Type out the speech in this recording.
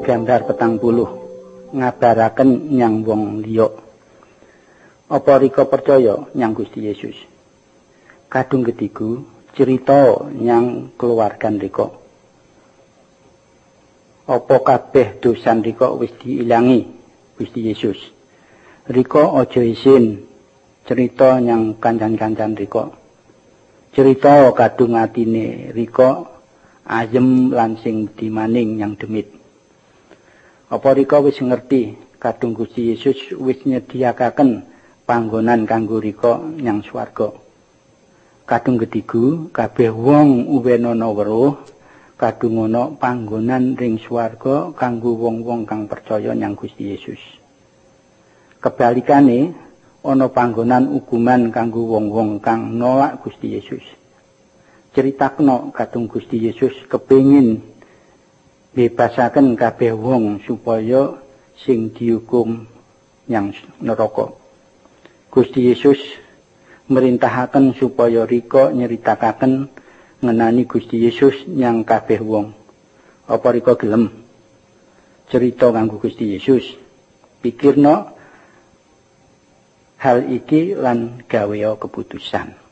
Gambar 40 ngabaraken nyang wong liya. Apa rika percaya nyang Gusti Yesus? Kadung ketiga cerita nyang keluargan rika. Apa kabeh dosa rika wis diilangi Gusti Yesus? Rika aja isin cerita nyang kancan-kancan rika. Cerita kadung atine rika ayem lan sing dimaning nyang demit. Apa rika wis ngerti kadung Gusti Yesus wis nyediakaken panggonan kanggo rika nyang swarga. Kadung ketiga kabeh wong uwenana weruh kadung ana panggonan ring swarga kanggo wong-wong kang percaya nyang Gusti Yesus. Kebalikane ana panggonan hukuman kanggo wong-wong kang nolak Gusti Yesus. Critakna kadung Gusti Yesus kepengin bebasaken kabeh wong supaya sing dihukum nyang neraka. Gusti Yesus merintahaken supaya rika nyeritakaken ngenani Gusti Yesus nyang kabeh wong. Apa rika gelem cerita kanggo Gusti Yesus? Pikirna hal iki lan gawe keputusan.